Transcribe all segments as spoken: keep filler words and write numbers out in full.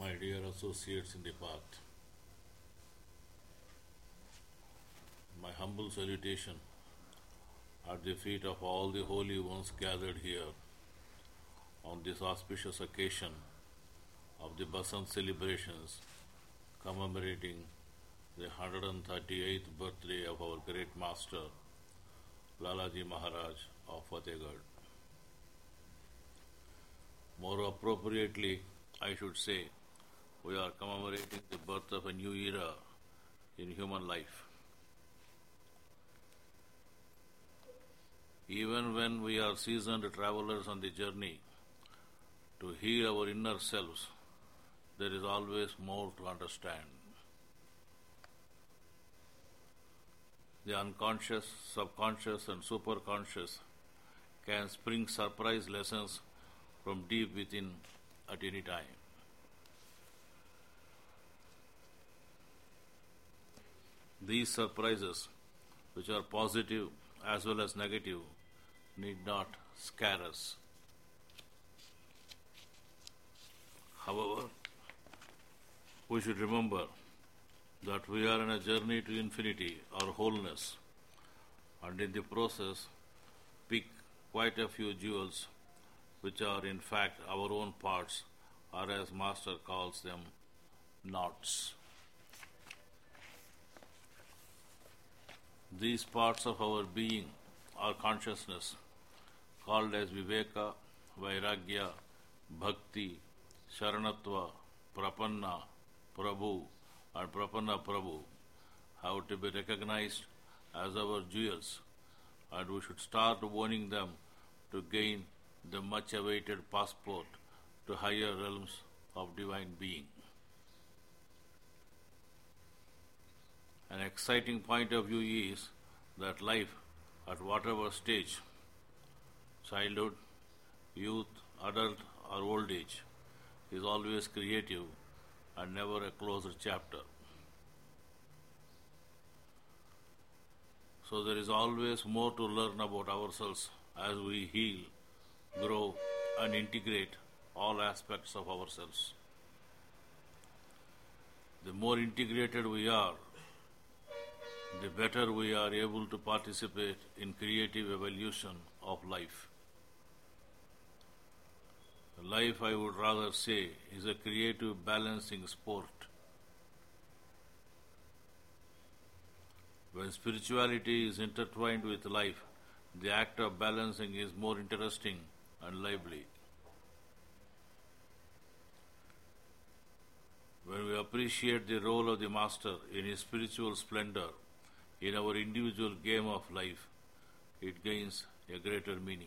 My dear associates in the path, my humble salutation at the feet of all the holy ones gathered here on this auspicious occasion of the Basant celebrations commemorating the one hundred thirty-eighth birthday of our great master, Lalaji Maharaj of Fatehgarh. More appropriately, I should say, we are commemorating the birth of a new era in human life. Even when we are seasoned travelers on the journey to heal our inner selves, there is always more to understand. The unconscious, subconscious and superconscious can spring surprise lessons from deep within at any time. These surprises, which are positive as well as negative, need not scare us. However, we should remember that we are on a journey to infinity or wholeness, and in the process pick quite a few jewels which are in fact our own parts, or as Master calls them, knots. These parts of our being or consciousness, called as Viveka, Vairagya, Bhakti, Sharanatva, Prapanna, Prabhu and Prapanna Prabhu, have to be recognized as our jewels, and we should start owning them to gain the much awaited passport to higher realms of divine being. An exciting point of view is that life, at whatever stage, childhood, youth, adult or old age, is always creative and never a closed chapter. So there is always more to learn about ourselves as we heal, grow and integrate all aspects of ourselves. The more integrated we are, the better we are able to participate in creative evolution of life. Life, I would rather say, is a creative balancing sport. When spirituality is intertwined with life, the act of balancing is more interesting and lively. When we appreciate the role of the Master in his spiritual splendor in our individual game of life, it gains a greater meaning.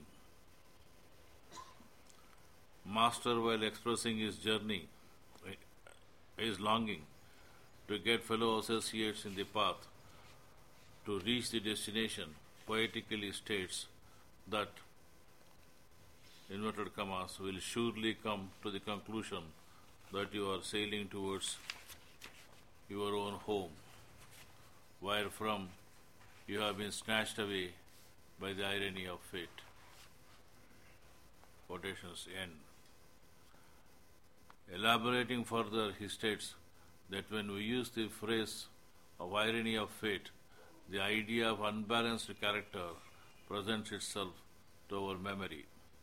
Master, while expressing his journey, his longing to get fellow associates in the path to reach the destination, poetically states that, inverted commas, will surely come to the conclusion that you are sailing towards your own home, wherefrom you have been snatched away by the irony of fate. Quotations end. Elaborating further, he states that when we use the phrase of irony of fate, the idea of unbalanced character presents itself to our memory.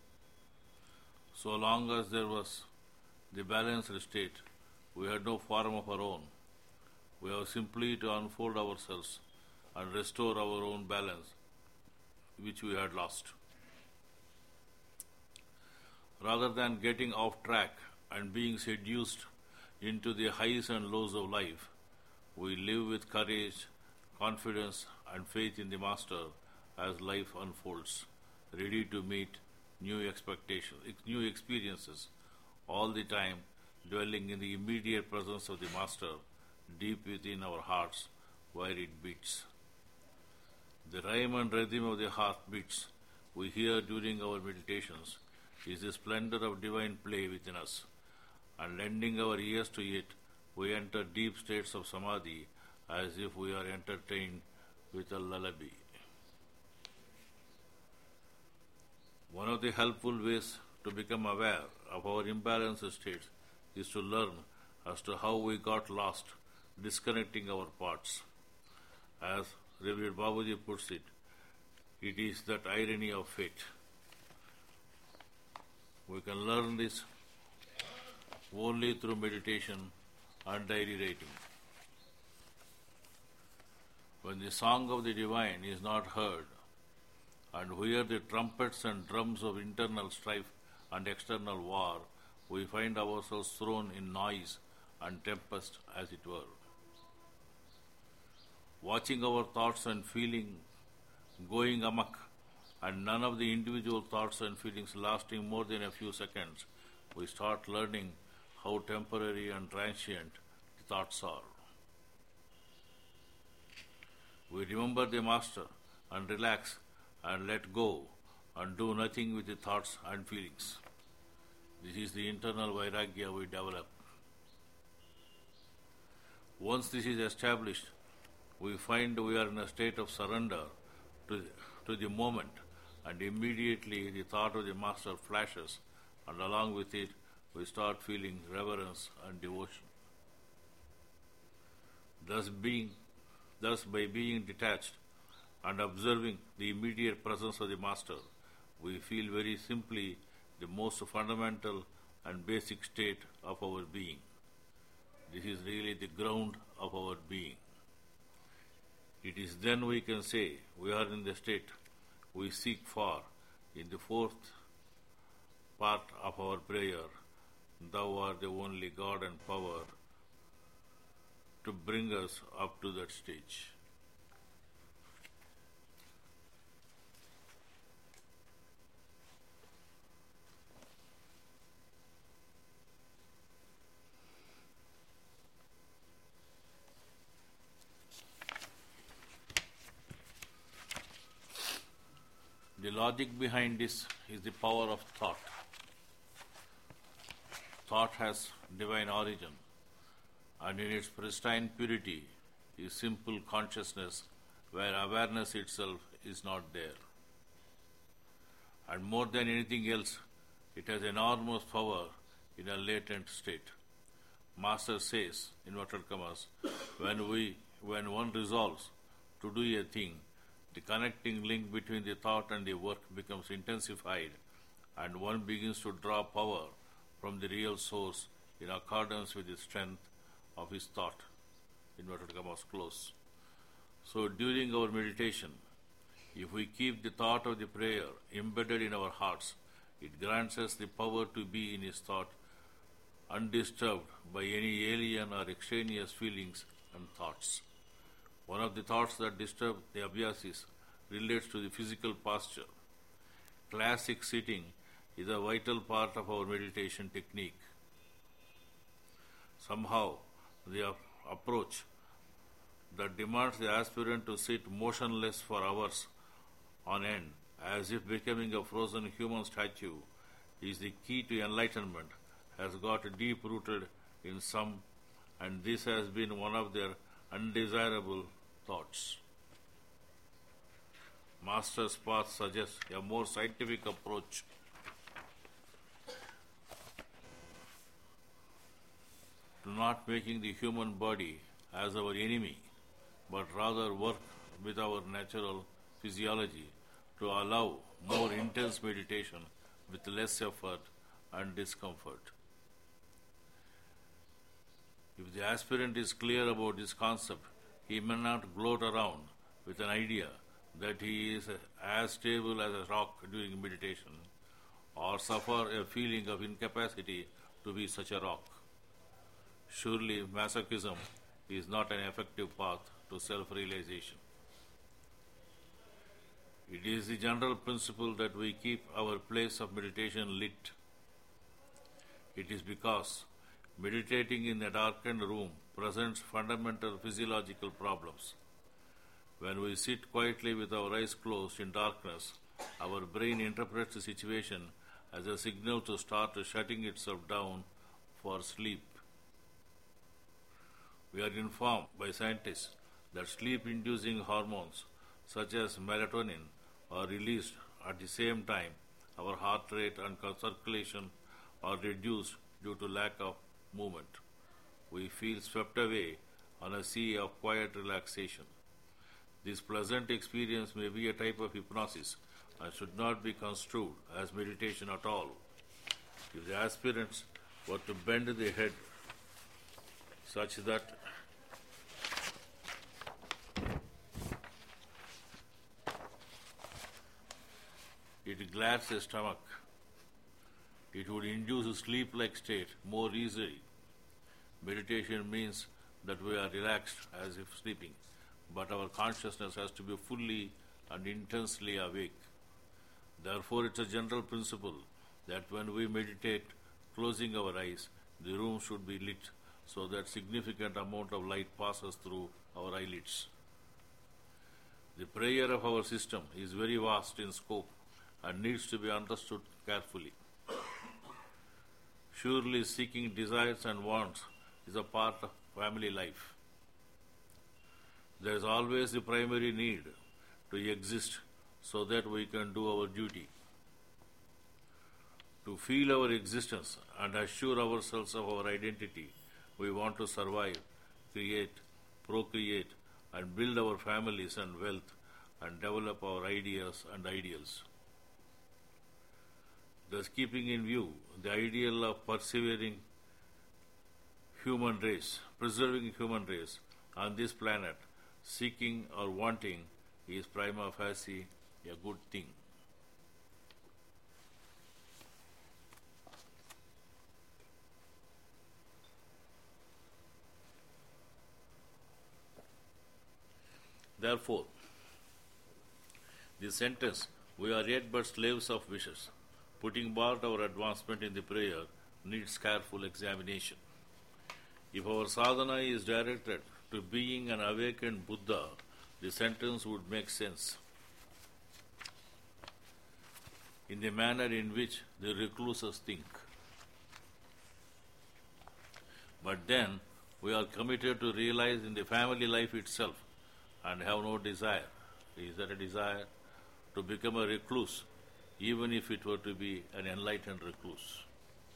So long as there was the balanced state, we had no form of our own. We have simply to unfold ourselves and restore our own balance, which we had lost. Rather than getting off track and being seduced into the highs and lows of life, we live with courage, confidence and faith in the Master as life unfolds, ready to meet new expectations, new experiences, all the time dwelling in the immediate presence of the Master deep within our hearts where it beats. The rhyme and rhythm of the heartbeats we hear during our meditations is the splendor of divine play within us, and lending our ears to it, we enter deep states of samadhi as if we are entertained with a lullaby. One of the helpful ways to become aware of our imbalanced states is to learn as to how we got lost, disconnecting our parts. As Revered Babaji puts it, it is that irony of fate. We can learn this only through meditation and diary writing. When the song of the divine is not heard, and we hear the trumpets and drums of internal strife and external war, we find ourselves thrown in noise and tempest, as it were. Watching our thoughts and feelings going amok, and none of the individual thoughts and feelings lasting more than a few seconds, we start learning how temporary and transient the thoughts are. We remember the Master and relax and let go and do nothing with the thoughts and feelings. This is the internal vairagya we develop. Once this is established, we find we are in a state of surrender to, to the moment, and immediately the thought of the Master flashes, and along with it we start feeling reverence and devotion. Thus, being, thus by being detached and observing the immediate presence of the Master, we feel very simply the most fundamental and basic state of our being. This is really the ground of our being. It is then we can say we are in the state we seek for in the fourth part of our prayer, Thou art the only God and power, to bring us up to that stage. The logic behind this is the power of thought. Thought has divine origin, and in its pristine purity is simple consciousness where awareness itself is not there. And more than anything else, it has enormous power in a latent state. Master says, inverted commas, when we, when one resolves to do a thing, the connecting link between the thought and the work becomes intensified, and one begins to draw power from the real source in accordance with the strength of his thought. Inverted commas close. So during our meditation, if we keep the thought of the prayer embedded in our hearts, it grants us the power to be in his thought, undisturbed by any alien or extraneous feelings and thoughts. One of the thoughts that disturb the abhyasis relates to the physical posture. Classic sitting is a vital part of our meditation technique. Somehow, the approach that demands the aspirant to sit motionless for hours on end, as if becoming a frozen human statue, is the key to enlightenment, has got deep-rooted in some, and this has been one of their undesirable thoughts. Master's path suggests a more scientific approach to not making the human body as our enemy, but rather work with our natural physiology to allow more intense meditation with less effort and discomfort. If the aspirant is clear about this concept, he may not gloat around with an idea that he is as stable as a rock during meditation, or suffer a feeling of incapacity to be such a rock. Surely masochism is not an effective path to self-realization. It is the general principle that we keep our place of meditation lit. It is because meditating in a darkened room presents fundamental physiological problems. When we sit quietly with our eyes closed in darkness, our brain interprets the situation as a signal to start shutting itself down for sleep. We are informed by scientists that sleep-inducing hormones such as melatonin are released at the same time our heart rate and circulation are reduced due to lack of movement. we feel swept away on a sea of quiet relaxation. This pleasant experience may be a type of hypnosis and should not be construed as meditation at all. If the aspirants were to bend the head such that it glares the stomach, it would induce a sleep-like state more easily. Meditation means that we are relaxed as if sleeping, but our consciousness has to be fully and intensely awake. Therefore, it's a general principle that when we meditate, closing our eyes, the room should be lit so that significant amount of light passes through our eyelids. The prayer of our system is very vast in scope and needs to be understood carefully. Surely seeking desires and wants is a part of family life. There is always the primary need to exist so that we can do our duty. To feel our existence and assure ourselves of our identity, we want to survive, create, procreate, and build our families and wealth and develop our ideas and ideals. Thus, keeping in view the ideal of persevering human race, preserving human race on this planet, seeking or wanting is prima facie a good thing. Therefore, the sentence, "We are yet but slaves of wishes," putting forth our advancement in the prayer, needs careful examination. If our sadhana is directed to being an awakened Buddha, the sentence would make sense. In the manner in which the recluses think. But then, we are committed to realize in the family life itself and have no desire. Is there a desire to become a recluse, even if it were to be an enlightened recluse?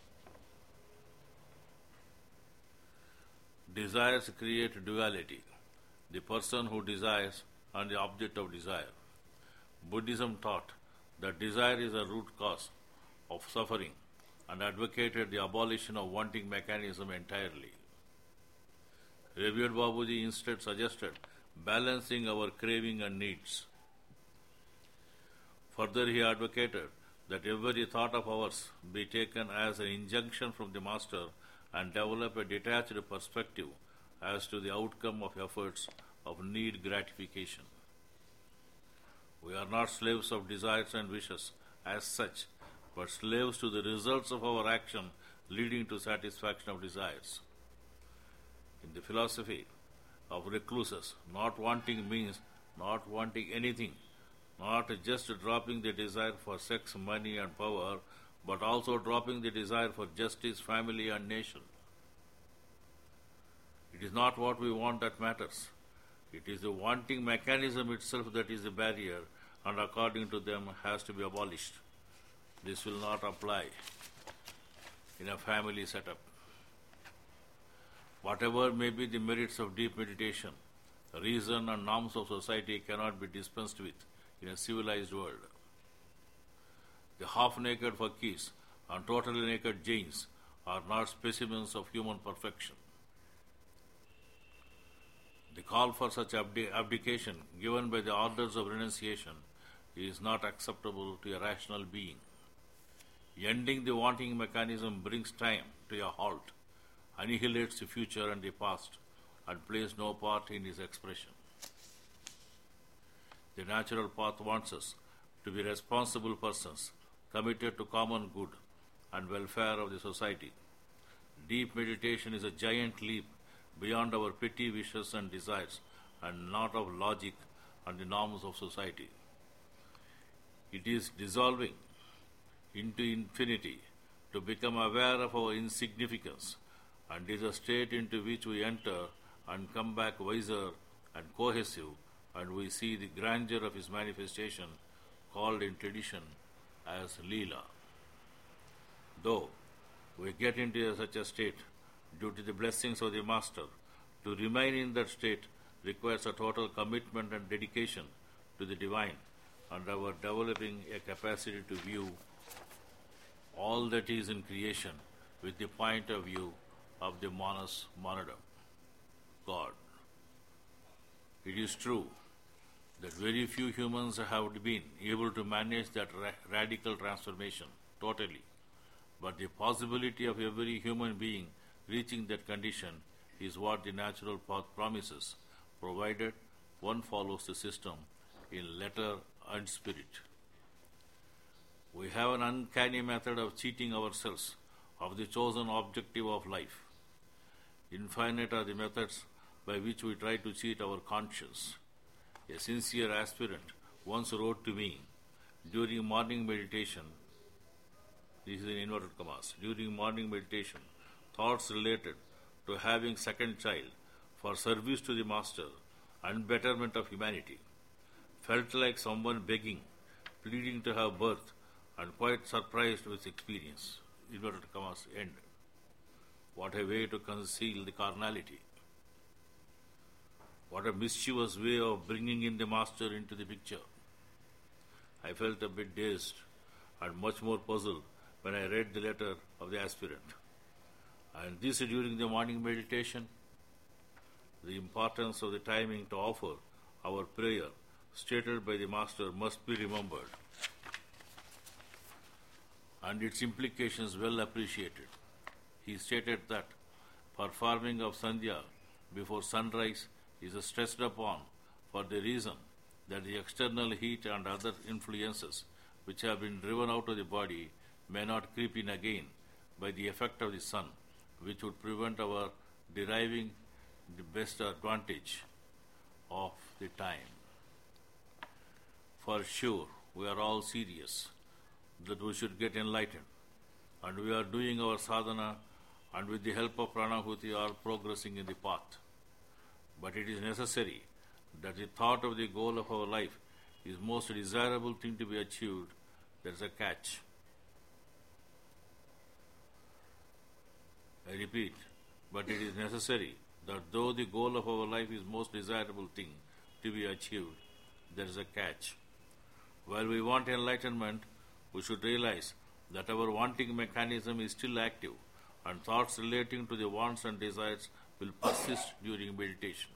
Desires create duality, the person who desires and the object of desire. Buddhism taught that desire is a root cause of suffering and advocated the abolition of wanting mechanism entirely. Revered Babuji instead suggested balancing our craving and needs. Further, he advocated that every thought of ours be taken as an injunction from the Master and develop a detached perspective as to the outcome of efforts of need gratification. We are not slaves of desires and wishes as such, but slaves to the results of our action leading to satisfaction of desires. In the philosophy of recluses, not wanting means not wanting anything, not just dropping the desire for sex, money and power, but also dropping the desire for justice, family and nation. It is not what we want that matters. It is the wanting mechanism itself that is the barrier, and according to them has to be abolished. This will not apply in a family setup. Whatever may be the merits of deep meditation, reason and norms of society cannot be dispensed with in a civilized world. The half-naked fakirs and totally naked Jains are not specimens of human perfection. The call for such abdi- abdication given by the orders of renunciation is not acceptable to a rational being. Ending the wanting mechanism brings time to a halt, annihilates the future and the past, and plays no part in its expression. The natural path wants us to be responsible persons, committed to common good and welfare of the society. Deep meditation is a giant leap beyond our petty wishes and desires, and not of logic and the norms of society. It is dissolving into infinity to become aware of our insignificance, and is a state into which we enter and come back wiser and cohesive, and we see the grandeur of his manifestation, called in tradition as Leela. Though we get into such a state due to the blessings of the Master. To remain in that state requires a total commitment and dedication to the divine and our developing a capacity to view all that is in creation with the point of view of the Manus Monadam, God. It is true that very few humans have been able to manage that ra- radical transformation totally, but the possibility of every human being reaching that condition is what the natural path promises, provided one follows the system in letter and spirit. We have an uncanny method of cheating ourselves of the chosen objective of life. Infinite are the methods by which we try to cheat our conscience. A sincere aspirant once wrote to me during morning meditation, this is in inverted commas, during morning meditation, thoughts related to having second child for service to the Master and betterment of humanity. Felt like someone begging, pleading to have birth, and quite surprised with experience. Inverted commas end. What a way to conceal the carnality. What a mischievous way of bringing in the Master into the picture. I felt a bit dazed and much more puzzled when I read the letter of the aspirant. And this during the morning meditation. The importance of the timing to offer our prayer stated by the Master must be remembered, and its implications well appreciated. He stated that performing of Sandhya before sunrise is stressed upon for the reason that the external heat and other influences which have been driven out of the body may not creep in again by the effect of the sun, which would prevent our deriving the best advantage of the time. For sure, we are all serious that we should get enlightened, and we are doing our sadhana and with the help of Pranahuti are progressing in the path. But it is necessary that the thought of the goal of our life is most desirable thing to be achieved. There is a catch. I repeat, but it is necessary that though the goal of our life is most desirable thing to be achieved, there is a catch. While we want enlightenment, we should realize that our wanting mechanism is still active and thoughts relating to the wants and desires will persist during meditation.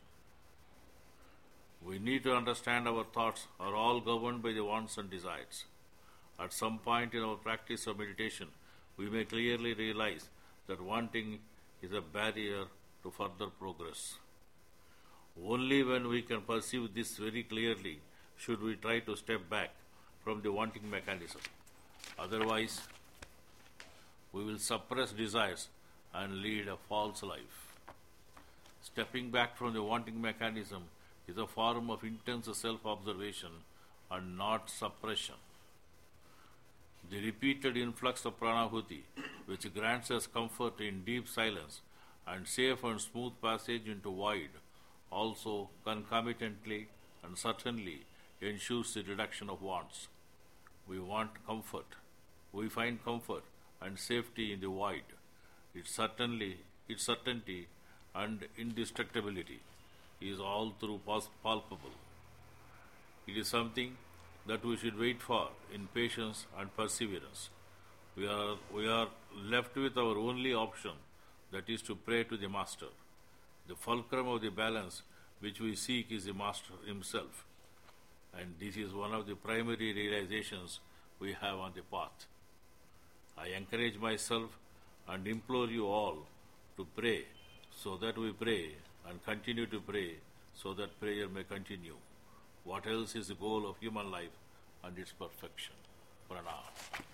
We need to understand our thoughts are all governed by the wants and desires. At some point in our practice of meditation, we may clearly realize that wanting is a barrier to further progress. Only when we can perceive this very clearly should we try to step back from the wanting mechanism. Otherwise, we will suppress desires and lead a false life. Stepping back from the wanting mechanism is a form of intense self-observation and not suppression. The repeated influx of pranahuti, which grants us comfort in deep silence and safe and smooth passage into void, also concomitantly and certainly ensures the reduction of wants. We want comfort. We find comfort and safety in the void. Its certainly, its certainty and indestructibility is all through palpable. It is something that we should wait for in patience and perseverance. We are, we are left with our only option, that is to pray to the Master. The fulcrum of the balance which we seek is the Master himself, and this is one of the primary realizations we have on the path. I encourage myself and implore you all to pray so that we pray and continue to pray so that prayer may continue. What else is the goal of human life and its perfection? Pranam.